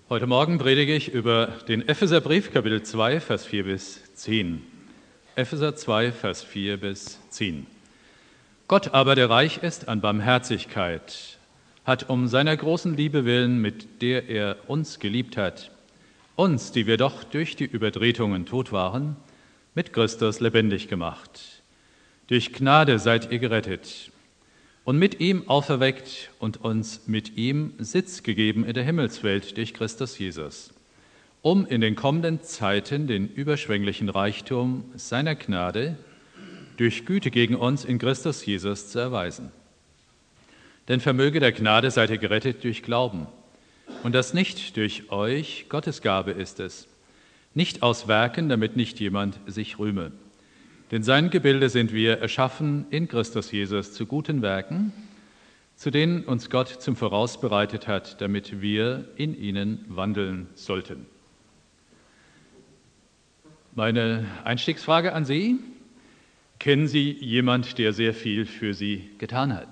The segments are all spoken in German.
Heute Morgen predige ich über den Epheserbrief, Kapitel 2, Vers 4 bis 10. Epheser 2, Vers 4 bis 10. Gott aber, der reich ist an Barmherzigkeit, hat um seiner großen Liebe willen, mit der er uns geliebt hat, uns, die wir doch durch die Übertretungen tot waren, mit Christus lebendig gemacht. Durch Gnade seid ihr gerettet und mit ihm auferweckt und uns mit ihm Sitz gegeben in der Himmelswelt durch Christus Jesus, um in den kommenden Zeiten den überschwänglichen Reichtum seiner Gnade durch Güte gegen uns in Christus Jesus zu erweisen. Denn vermöge der Gnade seid ihr gerettet durch Glauben, und das nicht durch euch, Gottes Gabe ist es, nicht aus Werken, damit nicht jemand sich rühme. Denn sein Gebilde sind wir erschaffen in Christus Jesus zu guten Werken, zu denen uns Gott zum Voraus bereitet hat, damit wir in ihnen wandeln sollten. Meine Einstiegsfrage an Sie: Kennen Sie jemanden, der sehr viel für Sie getan hat?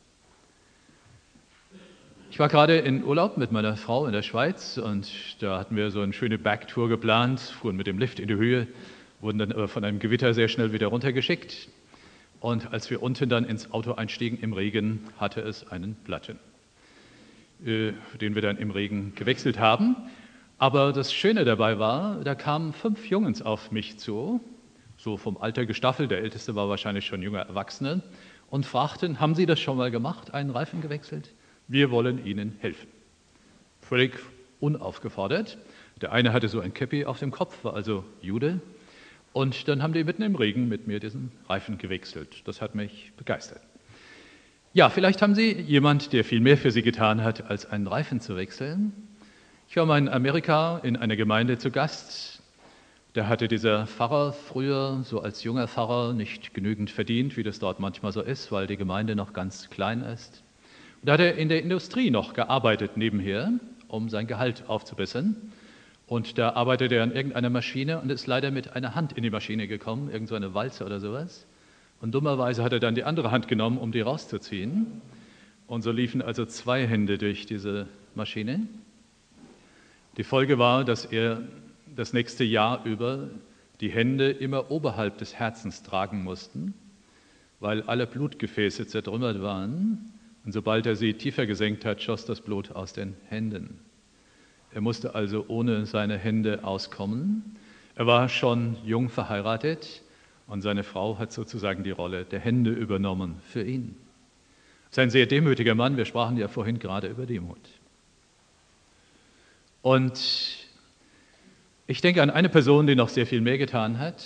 Ich war gerade in Urlaub mit meiner Frau in der Schweiz und da hatten wir so eine schöne Bergtour geplant, fuhren mit dem Lift in die Höhe, wurden dann aber von einem Gewitter sehr schnell wieder runtergeschickt. Und als wir unten dann ins Auto einstiegen im Regen, hatte es einen Platten, den wir dann im Regen gewechselt haben. Aber das Schöne dabei war, da kamen 5 Jungs auf mich zu, so vom Alter gestaffelt, der Älteste war wahrscheinlich schon junger Erwachsener, und fragten: Haben Sie das schon mal gemacht, einen Reifen gewechselt? Wir wollen Ihnen helfen. Völlig unaufgefordert. Der eine hatte so ein Käppi auf dem Kopf, war also Jude. Und dann haben die mitten im Regen mit mir diesen Reifen gewechselt. Das hat mich begeistert. Ja, vielleicht haben Sie jemanden, der viel mehr für Sie getan hat, als einen Reifen zu wechseln. Ich war mal in Amerika in einer Gemeinde zu Gast. Da hatte dieser Pfarrer früher, so als junger Pfarrer, nicht genügend verdient, wie das dort manchmal so ist, weil die Gemeinde noch ganz klein ist. Da hat er in der Industrie noch gearbeitet nebenher, um sein Gehalt aufzubessern. Und da arbeitete er an irgendeiner Maschine und ist leider mit einer Hand in die Maschine gekommen, irgend so eine Walze oder sowas. Und dummerweise hat er dann die andere Hand genommen, um die rauszuziehen. Und so liefen also 2 Hände durch diese Maschine. Die Folge war, dass er das nächste Jahr über die Hände immer oberhalb des Herzens tragen musste, weil alle Blutgefäße zertrümmert waren. Und sobald er sie tiefer gesenkt hat, schoss das Blut aus den Händen. Er musste also ohne seine Hände auskommen. Er war schon jung verheiratet und seine Frau hat sozusagen die Rolle der Hände übernommen für ihn. Er ist ein sehr demütiger Mann, wir sprachen ja vorhin gerade über Demut. Und ich denke an eine Person, die noch sehr viel mehr getan hat.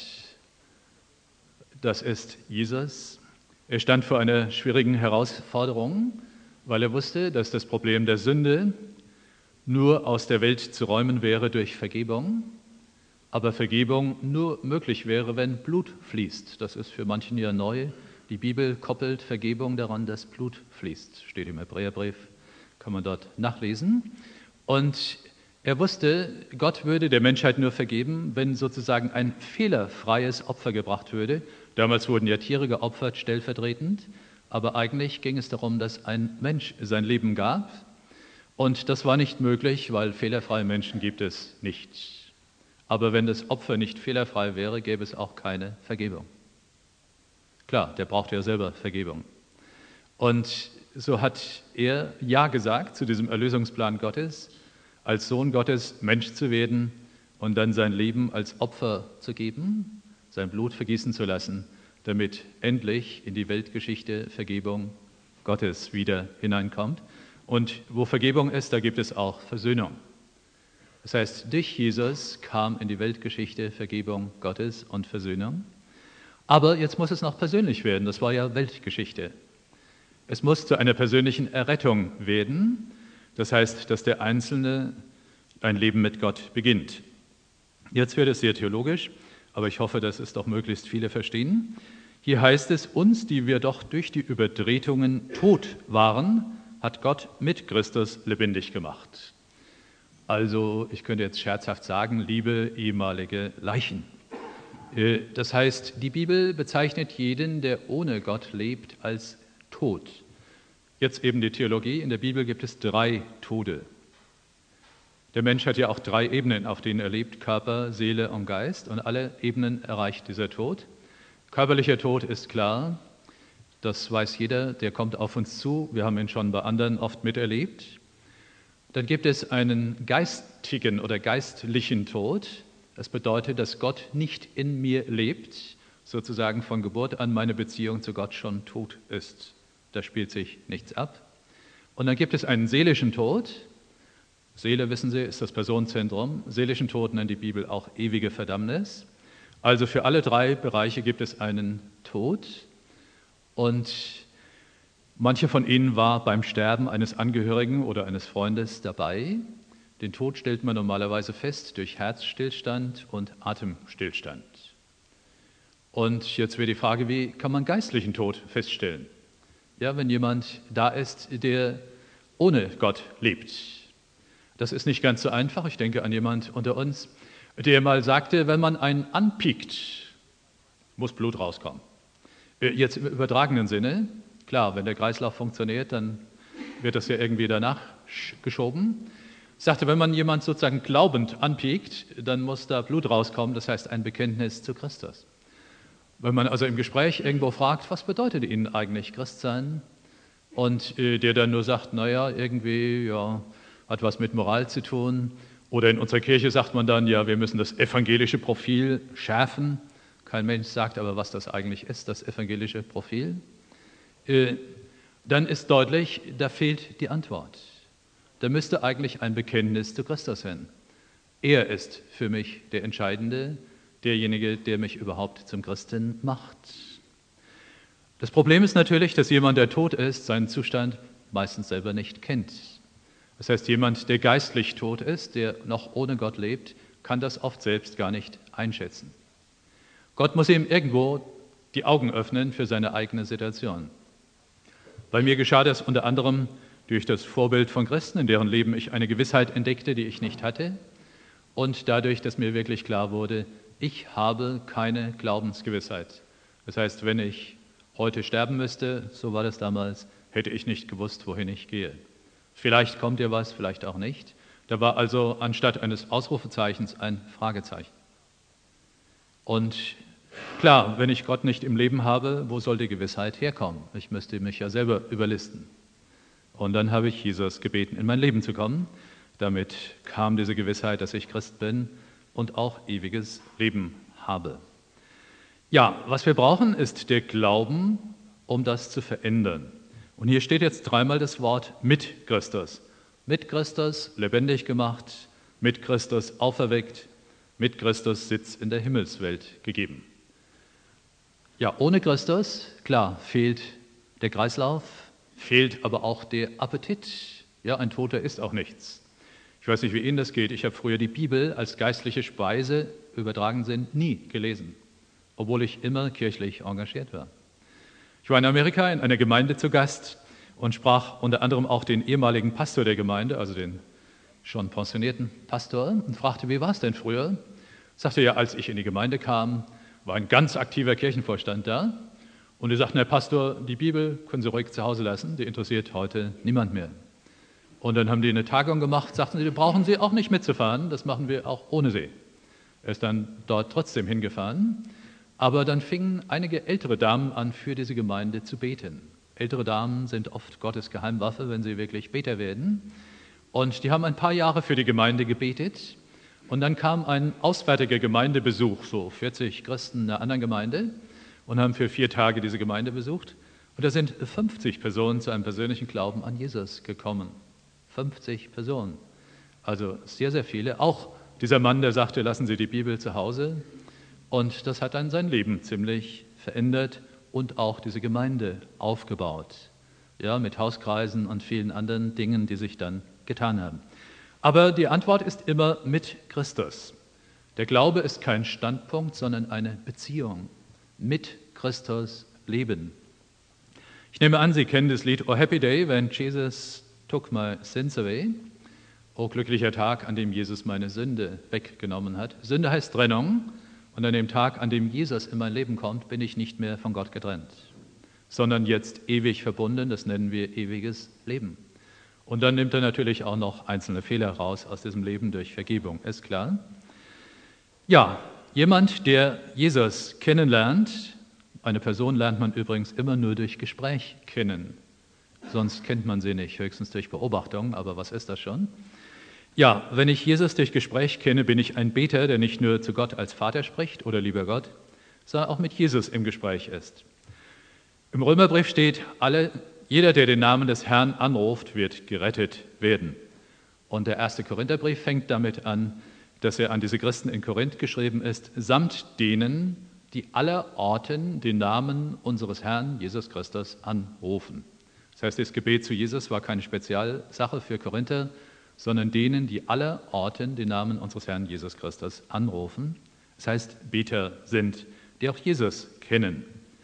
Das ist Jesus. Er stand vor einer schwierigen Herausforderung, weil er wusste, dass das Problem der Sünde nur aus der Welt zu räumen wäre durch Vergebung, aber Vergebung nur möglich wäre, wenn Blut fließt. Das ist für manchen ja neu. Die Bibel koppelt Vergebung daran, dass Blut fließt. Steht im Hebräerbrief, kann man dort nachlesen. Und er wusste, Gott würde der Menschheit nur vergeben, wenn sozusagen ein fehlerfreies Opfer gebracht würde. Damals wurden ja Tiere geopfert, stellvertretend, aber eigentlich ging es darum, dass ein Mensch sein Leben gab. Und das war nicht möglich, weil fehlerfreie Menschen gibt es nicht. Aber wenn das Opfer nicht fehlerfrei wäre, gäbe es auch keine Vergebung. Klar, der brauchte ja selber Vergebung. Und so hat er Ja gesagt zu diesem Erlösungsplan Gottes, als Sohn Gottes Mensch zu werden und dann sein Leben als Opfer zu geben, sein Blut vergießen zu lassen, damit endlich in die Weltgeschichte Vergebung Gottes wieder hineinkommt. Und wo Vergebung ist, da gibt es auch Versöhnung. Das heißt, durch Jesus kam in die Weltgeschichte Vergebung Gottes und Versöhnung. Aber jetzt muss es noch persönlich werden, das war ja Weltgeschichte. Es muss zu einer persönlichen Errettung werden. Das heißt, dass der Einzelne ein Leben mit Gott beginnt. Jetzt wird es sehr theologisch, aber ich hoffe, dass es doch möglichst viele verstehen. Hier heißt es, uns, die wir doch durch die Übertretungen tot waren, hat Gott mit Christus lebendig gemacht. Also, ich könnte jetzt scherzhaft sagen, liebe ehemalige Leichen. Das heißt, die Bibel bezeichnet jeden, der ohne Gott lebt, als tot. Jetzt eben die Theologie. In der Bibel gibt es 3 Tode. Der Mensch hat ja auch 3 Ebenen, auf denen er lebt: Körper, Seele und Geist. Und alle Ebenen erreicht dieser Tod. Körperlicher Tod ist klar, das weiß jeder, der kommt auf uns zu. Wir haben ihn schon bei anderen oft miterlebt. Dann gibt es einen geistigen oder geistlichen Tod. Das bedeutet, dass Gott nicht in mir lebt, sozusagen von Geburt an meine Beziehung zu Gott schon tot ist. Da spielt sich nichts ab. Und dann gibt es einen seelischen Tod. Seele, wissen Sie, ist das Personenzentrum. Seelischen Tod nennt die Bibel auch ewige Verdammnis. Also für alle 3 Bereiche gibt es einen Tod. Und manche von Ihnen war beim Sterben eines Angehörigen oder eines Freundes dabei. Den Tod stellt man normalerweise fest durch Herzstillstand und Atemstillstand. Und jetzt wäre die Frage, wie kann man geistlichen Tod feststellen? Ja, wenn jemand da ist, der ohne Gott lebt. Das ist nicht ganz so einfach. Ich denke an jemand unter uns, der mal sagte, wenn man einen anpiekt, muss Blut rauskommen. Jetzt im übertragenen Sinne, klar, wenn der Kreislauf funktioniert, dann wird das ja irgendwie danach geschoben. Ich sagte, wenn man jemand sozusagen glaubend anpiekt, dann muss da Blut rauskommen, das heißt ein Bekenntnis zu Christus. Wenn man also im Gespräch irgendwo fragt, was bedeutet Ihnen eigentlich Christsein? Und der dann nur sagt, naja, irgendwie, ja, hat was mit Moral zu tun. Oder in unserer Kirche sagt man dann, ja, wir müssen das evangelische Profil schärfen. Kein Mensch sagt aber, was das eigentlich ist, das evangelische Profil. Dann ist deutlich, da fehlt die Antwort. Da müsste eigentlich ein Bekenntnis zu Christus hin. Er ist für mich der Entscheidende, derjenige, der mich überhaupt zum Christen macht. Das Problem ist natürlich, dass jemand, der tot ist, seinen Zustand meistens selber nicht kennt. Das heißt, jemand, der geistlich tot ist, der noch ohne Gott lebt, kann das oft selbst gar nicht einschätzen. Gott muss ihm irgendwo die Augen öffnen für seine eigene Situation. Bei mir geschah das unter anderem durch das Vorbild von Christen, in deren Leben ich eine Gewissheit entdeckte, die ich nicht hatte, und dadurch, dass mir wirklich klar wurde, ich habe keine Glaubensgewissheit. Das heißt, wenn ich heute sterben müsste, so war das damals, hätte ich nicht gewusst, wohin ich gehe. Vielleicht kommt dir was, vielleicht auch nicht. Da war also anstatt eines Ausrufezeichens ein Fragezeichen. Und klar, wenn ich Gott nicht im Leben habe, wo soll die Gewissheit herkommen? Ich müsste mich ja selber überlisten. Und dann habe ich Jesus gebeten, in mein Leben zu kommen. Damit kam diese Gewissheit, dass ich Christ bin und auch ewiges Leben habe. Ja, was wir brauchen, ist der Glauben, um das zu verändern. Und hier steht jetzt 3-mal das Wort mit Christus. Mit Christus lebendig gemacht, mit Christus auferweckt, mit Christus Sitz in der Himmelswelt gegeben. Ja, ohne Christus, klar, fehlt der Kreislauf, fehlt aber auch der Appetit. Ja, ein Toter isst auch nichts. Ich weiß nicht, wie Ihnen das geht. Ich habe früher die Bibel als geistliche Speise, übertragen sind, nie gelesen, obwohl ich immer kirchlich engagiert war. Ich war in Amerika in einer Gemeinde zu Gast und sprach unter anderem auch den ehemaligen Pastor der Gemeinde, also den schon pensionierten Pastor, und fragte, wie war es denn früher? Sagte, ja, als ich in die Gemeinde kam, war ein ganz aktiver Kirchenvorstand da. Und die sagten, Herr Pastor, die Bibel können Sie ruhig zu Hause lassen, die interessiert heute niemand mehr. Und dann haben die eine Tagung gemacht, sagten sie, brauchen Sie auch nicht mitzufahren, das machen wir auch ohne Sie. Er ist dann dort trotzdem hingefahren. Aber dann fingen einige ältere Damen an, für diese Gemeinde zu beten. Ältere Damen sind oft Gottes Geheimwaffe, wenn sie wirklich Beter werden. Und die haben ein paar Jahre für die Gemeinde gebetet. Und dann kam ein auswärtiger Gemeindebesuch, so 40 Christen einer anderen Gemeinde, und haben für 4 Tage diese Gemeinde besucht. Und da sind 50 Personen zu einem persönlichen Glauben an Jesus gekommen. 50 Personen. Also sehr, sehr viele. Auch dieser Mann, der sagte, lassen Sie die Bibel zu Hause. Und das hat dann sein Leben ziemlich verändert und auch diese Gemeinde aufgebaut. Ja, mit Hauskreisen und vielen anderen Dingen, die sich dann getan haben. Aber die Antwort ist immer mit Christus. Der Glaube ist kein Standpunkt, sondern eine Beziehung. Mit Christus leben. Ich nehme an, Sie kennen das Lied Oh Happy Day, when Jesus took my sins away. Oh glücklicher Tag, an dem Jesus meine Sünde weggenommen hat. Sünde heißt Trennung. Und an dem Tag, an dem Jesus in mein Leben kommt, bin ich nicht mehr von Gott getrennt, sondern jetzt ewig verbunden, das nennen wir ewiges Leben. Und dann nimmt er natürlich auch noch einzelne Fehler raus aus diesem Leben durch Vergebung, ist klar. Ja, jemand, der Jesus kennenlernt, eine Person lernt man übrigens immer nur durch Gespräch kennen. Sonst kennt man sie nicht, höchstens durch Beobachtung, aber was ist das schon? Ja, wenn ich Jesus durch Gespräch kenne, bin ich ein Beter, der nicht nur zu Gott als Vater spricht oder lieber Gott, sondern auch mit Jesus im Gespräch ist. Im Römerbrief steht, jeder, der den Namen des Herrn anruft, wird gerettet werden. Und der erste Korintherbrief fängt damit an, dass er an diese Christen in Korinth geschrieben ist, samt denen, die allerorten den Namen unseres Herrn Jesus Christus anrufen. Das heißt, das Gebet zu Jesus war keine Spezialsache für Korinther, sondern denen, die allerorten den Namen unseres Herrn Jesus Christus anrufen. Das heißt, Beter sind, die auch Jesus kennen.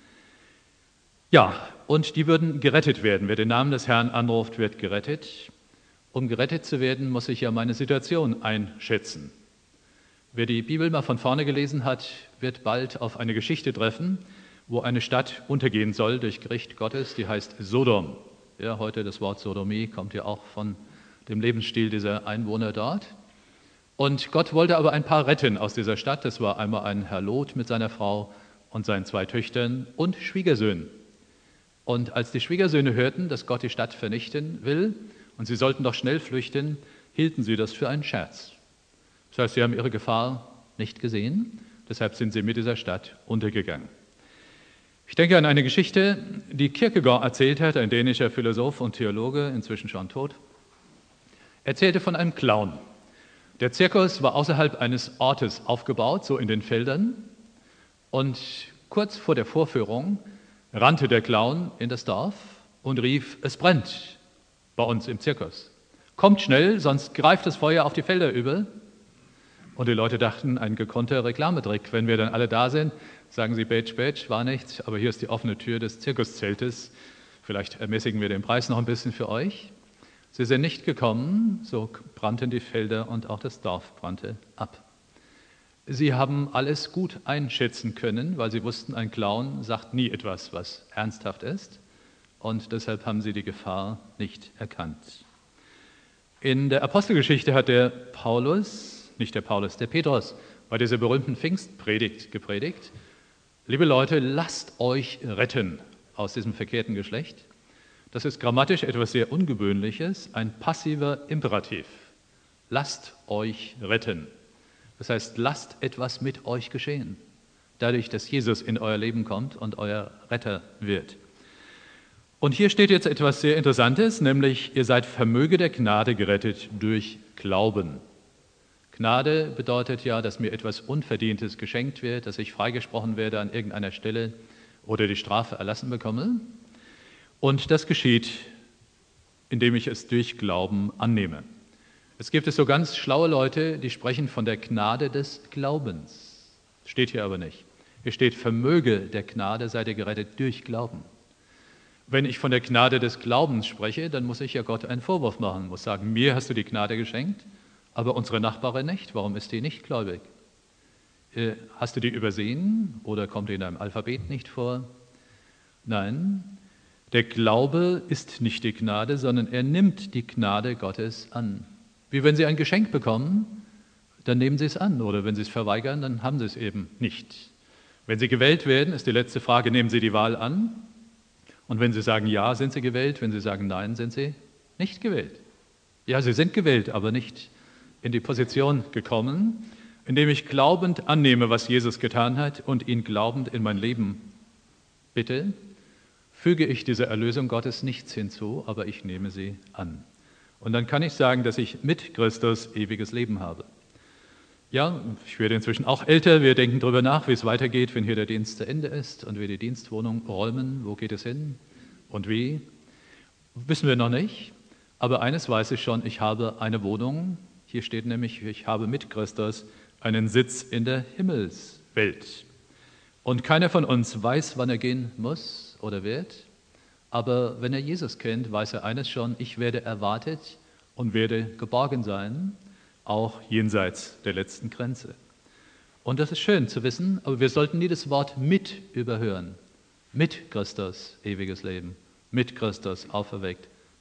Ja, und die würden gerettet werden. Wer den Namen des Herrn anruft, wird gerettet. Um gerettet zu werden, muss ich ja meine Situation einschätzen. Wer die Bibel mal von vorne gelesen hat, wird bald auf eine Geschichte treffen, wo eine Stadt untergehen soll durch Gericht Gottes, die heißt Sodom. Ja, heute das Wort Sodomie kommt ja auch von dem Lebensstil dieser Einwohner dort. Und Gott wollte aber ein paar retten aus dieser Stadt. Das war einmal ein Herr Lot mit seiner Frau und seinen 2 Töchtern und Schwiegersöhnen. Und als die Schwiegersöhne hörten, dass Gott die Stadt vernichten will und sie sollten doch schnell flüchten, hielten sie das für einen Scherz. Das heißt, sie haben ihre Gefahr nicht gesehen, deshalb sind sie mit dieser Stadt untergegangen. Ich denke an eine Geschichte, die Kierkegaard erzählt hat, ein dänischer Philosoph und Theologe, inzwischen schon tot. Er erzählte von einem Clown. Der Zirkus war außerhalb eines Ortes aufgebaut, so in den Feldern. Und kurz vor der Vorführung rannte der Clown in das Dorf und rief, es brennt bei uns im Zirkus. Kommt schnell, sonst greift das Feuer auf die Felder über. Und die Leute dachten, ein gekonnter Reklametrick. Wenn wir dann alle da sind, sagen sie, Batch, Batch, war nichts, aber hier ist die offene Tür des Zirkuszeltes. Vielleicht ermäßigen wir den Preis noch ein bisschen für euch. Sie sind nicht gekommen, so brannten die Felder und auch das Dorf brannte ab. Sie haben alles gut einschätzen können, weil sie wussten, ein Clown sagt nie etwas, was ernsthaft ist. Und deshalb haben sie die Gefahr nicht erkannt. In der Apostelgeschichte hat der Petrus, bei dieser berühmten Pfingstpredigt gepredigt, liebe Leute, lasst euch retten aus diesem verkehrten Geschlecht. Das ist grammatisch etwas sehr Ungewöhnliches, ein passiver Imperativ. Lasst euch retten. Das heißt, lasst etwas mit euch geschehen, dadurch, dass Jesus in euer Leben kommt und euer Retter wird. Und hier steht jetzt etwas sehr Interessantes, nämlich ihr seid vermöge der Gnade gerettet durch Glauben. Gnade bedeutet ja, dass mir etwas Unverdientes geschenkt wird, dass ich freigesprochen werde an irgendeiner Stelle oder die Strafe erlassen bekomme. Und das geschieht, indem ich es durch Glauben annehme. Es gibt so ganz schlaue Leute, die sprechen von der Gnade des Glaubens. Steht hier aber nicht. Hier steht, vermöge der Gnade seid ihr gerettet durch Glauben. Wenn ich von der Gnade des Glaubens spreche, dann muss ich ja Gott einen Vorwurf machen, muss sagen, mir hast du die Gnade geschenkt, aber unsere Nachbarin nicht. Warum ist die nicht gläubig? Hast du die übersehen oder kommt die in deinem Alphabet nicht vor? Nein, der Glaube ist nicht die Gnade, sondern er nimmt die Gnade Gottes an. Wie wenn Sie ein Geschenk bekommen, dann nehmen Sie es an. Oder wenn Sie es verweigern, dann haben Sie es eben nicht. Wenn Sie gewählt werden, ist die letzte Frage, nehmen Sie die Wahl an? Und wenn Sie sagen ja, sind Sie gewählt. Wenn Sie sagen nein, sind Sie nicht gewählt. Ja, Sie sind gewählt, aber nicht in die Position gekommen, indem ich glaubend annehme, was Jesus getan hat und ihn glaubend in mein Leben bitte, füge ich dieser Erlösung Gottes nichts hinzu, aber ich nehme sie an. Und dann kann ich sagen, dass ich mit Christus ewiges Leben habe. Ja, ich werde inzwischen auch älter. Wir denken darüber nach, wie es weitergeht, wenn hier der Dienst zu Ende ist und wir die Dienstwohnung räumen. Wo geht es hin und wie? Wissen wir noch nicht. Aber eines weiß ich schon, ich habe eine Wohnung. Hier steht nämlich, ich habe mit Christus einen Sitz in der Himmelswelt. Und keiner von uns weiß, wann er gehen muss oder wird. Aber wenn er Jesus kennt, weiß er eines schon, ich werde erwartet und werde geborgen sein, auch jenseits der letzten Grenze. Und das ist schön zu wissen, aber wir sollten nie das Wort mit überhören. Mit Christus ewiges Leben, mit Christus auferweckt,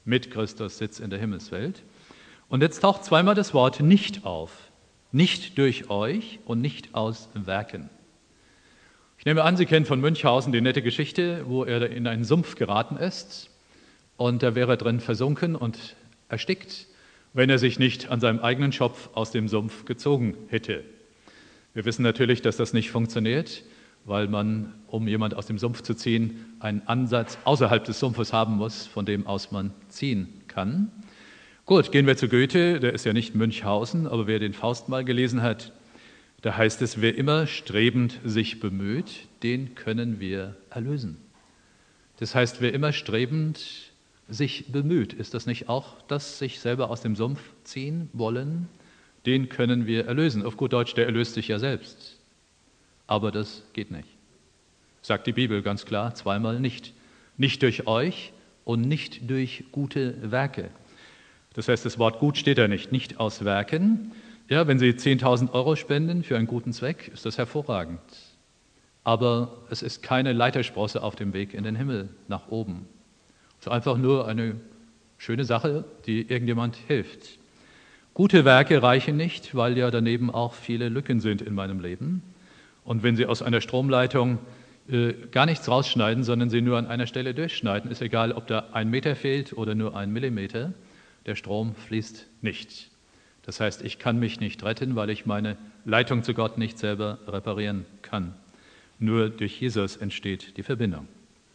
mit Christus Sitz in der Himmelswelt. Und jetzt taucht zweimal das Wort nicht auf. Nicht durch euch und nicht aus Werken. Ich nehme an, Sie kennen von Münchhausen die nette Geschichte, wo er in einen Sumpf geraten ist und da wäre drin versunken und erstickt, wenn er sich nicht an seinem eigenen Schopf aus dem Sumpf gezogen hätte. Wir wissen natürlich, dass das nicht funktioniert, weil man, um jemand aus dem Sumpf zu ziehen, einen Ansatz außerhalb des Sumpfes haben muss, von dem aus man ziehen kann. Gut, gehen wir zu Goethe, der ist ja nicht Münchhausen, aber wer den Faust mal gelesen hat, da heißt es, wer immer strebend sich bemüht, den können wir erlösen. Das heißt, wer immer strebend sich bemüht, ist das nicht auch das sich selber aus dem Sumpf ziehen wollen? Den können wir erlösen. Auf gut Deutsch, der erlöst sich ja selbst. Aber das geht nicht. Sagt die Bibel ganz klar, zweimal nicht. Nicht durch euch und nicht durch gute Werke. Das heißt, das Wort gut steht da nicht aus Werken. Ja, wenn Sie 10.000 Euro spenden für einen guten Zweck, ist das hervorragend. Aber es ist keine Leitersprosse auf dem Weg in den Himmel nach oben. Es ist einfach nur eine schöne Sache, die irgendjemand hilft. Gute Werke reichen nicht, weil ja daneben auch viele Lücken sind in meinem Leben. Und wenn Sie aus einer Stromleitung gar nichts rausschneiden, sondern sie nur an einer Stelle durchschneiden, ist egal, ob da 1 Meter fehlt oder nur 1 Millimeter, der Strom fließt nicht. Das heißt, ich kann mich nicht retten, weil ich meine Leitung zu Gott nicht selber reparieren kann. Nur durch Jesus entsteht die Verbindung.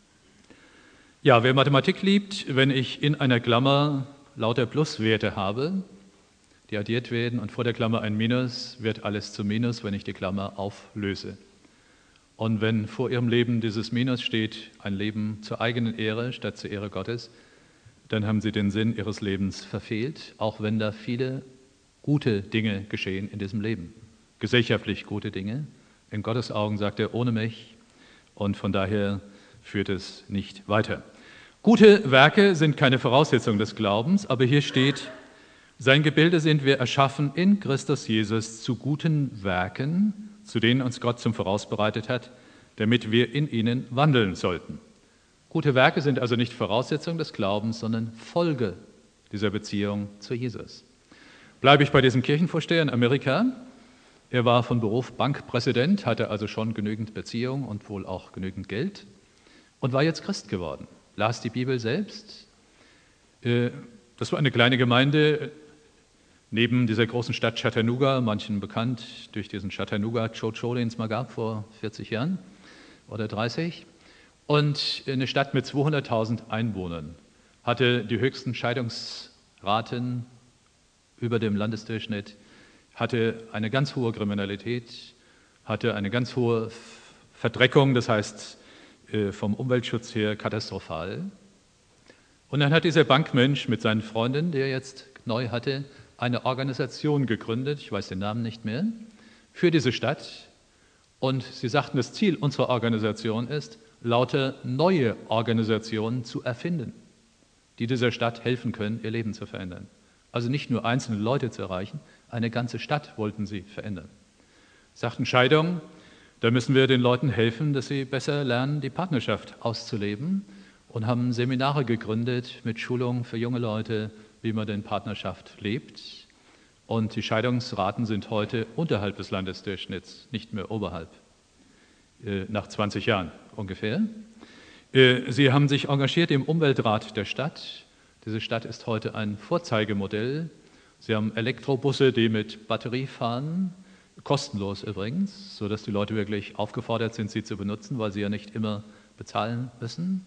Ja, wer Mathematik liebt, wenn ich in einer Klammer lauter Pluswerte habe, die addiert werden und vor der Klammer ein Minus, wird alles zu Minus, wenn ich die Klammer auflöse. Und wenn vor Ihrem Leben dieses Minus steht, ein Leben zur eigenen Ehre statt zur Ehre Gottes, dann haben Sie den Sinn Ihres Lebens verfehlt, auch wenn da viele gute Dinge geschehen in diesem Leben. Gesellschaftlich gute Dinge. In Gottes Augen sagt er, ohne mich. Und von daher führt es nicht weiter. Gute Werke sind keine Voraussetzung des Glaubens, aber hier steht, sein Gebilde sind wir erschaffen in Christus Jesus zu guten Werken, zu denen uns Gott zum Voraus bereitet hat, damit wir in ihnen wandeln sollten. Gute Werke sind also nicht Voraussetzung des Glaubens, sondern Folge dieser Beziehung zu Jesus. Bleibe ich bei diesem Kirchenvorsteher in Amerika. Er war von Beruf Bankpräsident, hatte also schon genügend Beziehung und wohl auch genügend Geld und war jetzt Christ geworden. Las die Bibel selbst. Das war eine kleine Gemeinde neben dieser großen Stadt Chattanooga, manchen bekannt durch diesen Chattanooga-Cho-Cho, den es mal gab vor 40 Jahren oder 30. Und eine Stadt mit 200.000 Einwohnern hatte die höchsten Scheidungsraten über dem Landesdurchschnitt, hatte eine ganz hohe Kriminalität, hatte eine ganz hohe Verdreckung, das heißt vom Umweltschutz her katastrophal. Und dann hat dieser Bankmensch mit seinen Freunden, der jetzt neu hatte, eine Organisation gegründet, ich weiß den Namen nicht mehr, für diese Stadt. Und sie sagten, das Ziel unserer Organisation ist, lauter neue Organisationen zu erfinden, die dieser Stadt helfen können, ihr Leben zu verändern. Also nicht nur einzelne Leute zu erreichen, eine ganze Stadt wollten sie verändern. Sie sagten, Scheidung, da müssen wir den Leuten helfen, dass sie besser lernen, die Partnerschaft auszuleben und haben Seminare gegründet mit Schulungen für junge Leute, wie man denn Partnerschaft lebt. Und die Scheidungsraten sind heute unterhalb des Landesdurchschnitts, nicht mehr oberhalb, nach 20 Jahren ungefähr. Sie haben sich engagiert im Umweltrat der Stadt. Diese Stadt ist heute ein Vorzeigemodell. Sie haben Elektrobusse, die mit Batterie fahren, kostenlos übrigens, sodass die Leute wirklich aufgefordert sind, sie zu benutzen, weil sie ja nicht immer bezahlen müssen.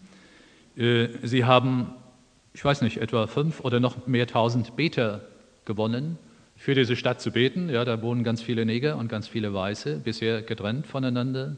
Sie haben, ich weiß nicht, etwa 5 oder noch mehr 1000 Beter gewonnen, für diese Stadt zu beten. Ja, da wohnen ganz viele Neger und ganz viele Weiße, bisher getrennt voneinander.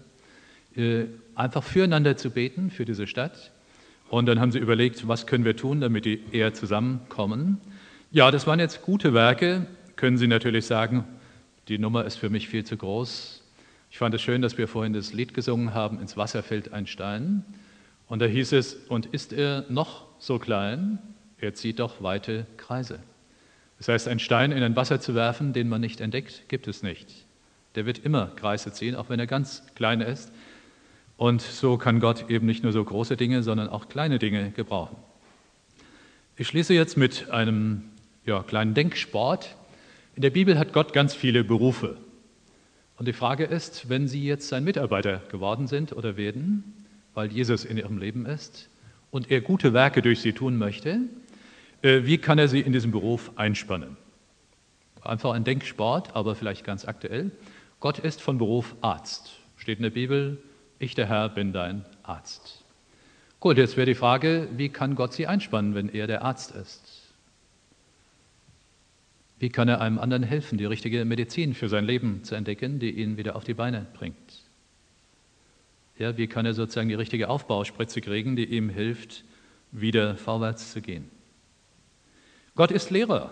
Einfach füreinander zu beten, für diese Stadt. Und dann haben sie überlegt, was können wir tun, damit die eher zusammenkommen. Ja, das waren jetzt gute Werke, können Sie natürlich sagen, die Nummer ist für mich viel zu groß. Ich fand es schön, dass wir vorhin das Lied gesungen haben, ins Wasser fällt ein Stein. Und da hieß es, und ist er noch so klein, er zieht doch weite Kreise. Das heißt, ein Stein in ein Wasser zu werfen, den man nicht entdeckt, gibt es nicht. Der wird immer Kreise ziehen, auch wenn er ganz klein ist. Und so kann Gott eben nicht nur so große Dinge, sondern auch kleine Dinge gebrauchen. Ich schließe jetzt mit einem kleinen Denksport. In der Bibel hat Gott ganz viele Berufe. Und die Frage ist, wenn Sie jetzt sein Mitarbeiter geworden sind oder werden, weil Jesus in Ihrem Leben ist und er gute Werke durch Sie tun möchte, wie kann er Sie in diesem Beruf einspannen? Einfach ein Denksport, aber vielleicht ganz aktuell. Gott ist von Beruf Arzt. Steht in der Bibel, ich der Herr bin dein Arzt. Gut, jetzt wäre die Frage, wie kann Gott Sie einspannen, wenn er der Arzt ist? Wie kann er einem anderen helfen, die richtige Medizin für sein Leben zu entdecken, die ihn wieder auf die Beine bringt? Ja, wie kann er sozusagen die richtige Aufbauspritze kriegen, die ihm hilft, wieder vorwärts zu gehen? Gott ist Lehrer.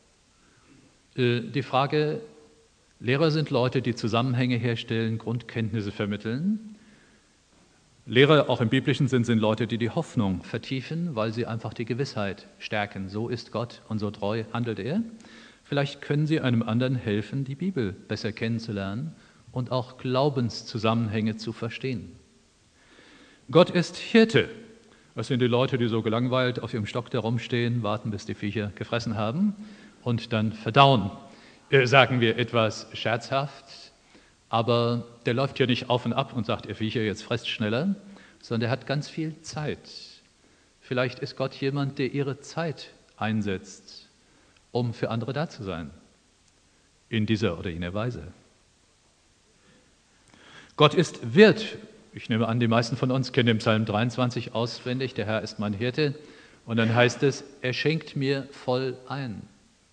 Die Frage, Lehrer sind Leute, die Zusammenhänge herstellen, Grundkenntnisse vermitteln. Lehrer, auch im biblischen Sinn, sind Leute, die die Hoffnung vertiefen, weil sie einfach die Gewissheit stärken. So ist Gott und so treu handelt er. Vielleicht können Sie einem anderen helfen, die Bibel besser kennenzulernen und auch Glaubenszusammenhänge zu verstehen. Gott ist Hirte. Das sind die Leute, die so gelangweilt auf ihrem Stock da rumstehen, warten, bis die Viecher gefressen haben und dann verdauen, sagen wir etwas scherzhaft. Aber der läuft ja nicht auf und ab und sagt, ihr Viecher, jetzt fresst schneller, sondern der hat ganz viel Zeit. Vielleicht ist Gott jemand, der ihre Zeit einsetzt, um für andere da zu sein, in dieser oder jener Weise. Gott ist Wirt. Ich nehme an, die meisten von uns kennen den Psalm 23 auswendig, der Herr ist mein Hirte. Und dann heißt es, er schenkt mir voll ein.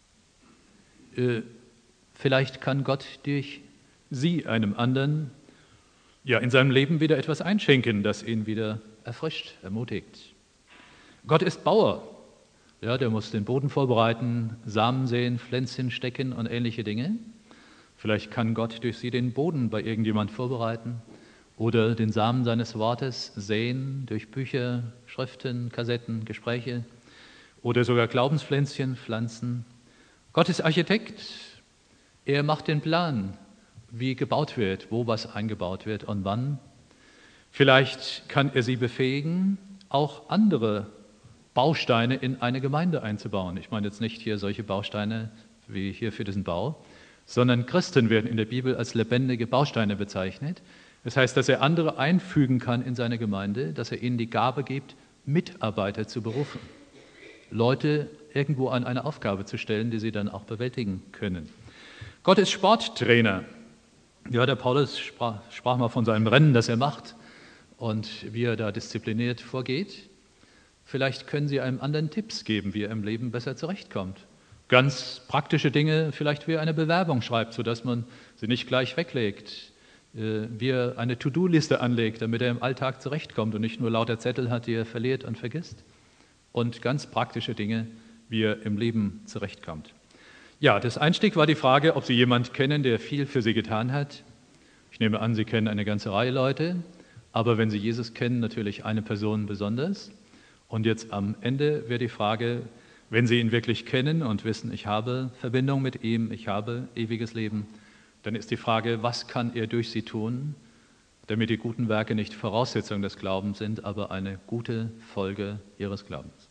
Vielleicht kann Gott durch Sie einem anderen in seinem Leben wieder etwas einschenken, das ihn wieder erfrischt, ermutigt. Gott ist Bauer. Ja, der muss den Boden vorbereiten, Samen säen, Pflänzchen stecken und ähnliche Dinge. Vielleicht kann Gott durch Sie den Boden bei irgendjemand vorbereiten oder den Samen seines Wortes säen durch Bücher, Schriften, Kassetten, Gespräche oder sogar Glaubenspflänzchen pflanzen. Gott ist Architekt. Er macht den Plan, wie gebaut wird, wo was eingebaut wird und wann. Vielleicht kann er Sie befähigen, auch andere Bausteine in eine Gemeinde einzubauen. Ich meine jetzt nicht hier solche Bausteine wie hier für diesen Bau, sondern Christen werden in der Bibel als lebendige Bausteine bezeichnet. Das heißt, dass er andere einfügen kann in seine Gemeinde, dass er ihnen die Gabe gibt, Mitarbeiter zu berufen, Leute irgendwo an eine Aufgabe zu stellen, die sie dann auch bewältigen können. Gott ist Sporttrainer. Ja, der Paulus sprach mal von seinem Rennen, das er macht und wie er da diszipliniert vorgeht. Vielleicht können Sie einem anderen Tipps geben, wie er im Leben besser zurechtkommt. Ganz praktische Dinge, vielleicht wie er eine Bewerbung schreibt, sodass man sie nicht gleich weglegt. Wie er eine To-Do-Liste anlegt, damit er im Alltag zurechtkommt und nicht nur lauter Zettel hat, die er verliert und vergisst. Und ganz praktische Dinge, wie er im Leben zurechtkommt. Ja, das Einstieg war die Frage, ob Sie jemanden kennen, der viel für Sie getan hat. Ich nehme an, Sie kennen eine ganze Reihe Leute, aber wenn Sie Jesus kennen, natürlich eine Person besonders. Und jetzt am Ende wäre die Frage, wenn Sie ihn wirklich kennen und wissen, ich habe Verbindung mit ihm, ich habe ewiges Leben, dann ist die Frage, was kann er durch Sie tun, damit die guten Werke nicht Voraussetzung des Glaubens sind, aber eine gute Folge Ihres Glaubens.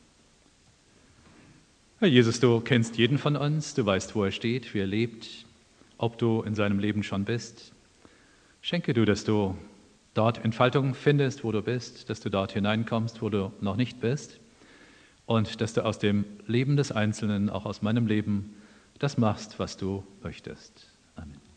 Herr Jesus, du kennst jeden von uns, du weißt, wo er steht, wie er lebt, ob du in seinem Leben schon bist. Schenke du, dass du dort Entfaltung findest, wo du bist, dass du dort hineinkommst, wo du noch nicht bist und dass du aus dem Leben des Einzelnen, auch aus meinem Leben, das machst, was du möchtest. Amen.